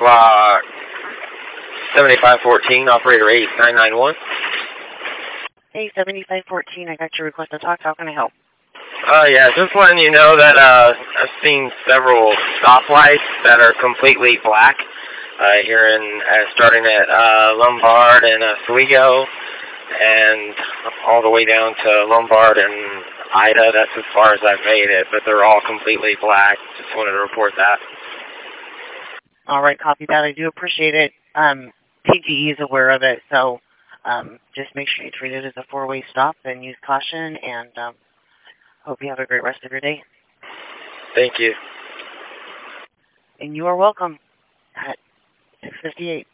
block 7514, operator 8991. Hey, 7514, I got your request to talk. How can I help? Yeah, just letting you know that I've seen several stoplights that are completely black here in starting at Lombard and Oswego, and all the way down to Lombard and Ida. That's as far as I've made it, but they're all completely black. Just wanted to report that. All right, copy that. I do appreciate it. PGE is aware of it, so just make sure you treat it as a four-way stop and use caution, and hope you have a great rest of your day. Thank you. And you are welcome at 6:58.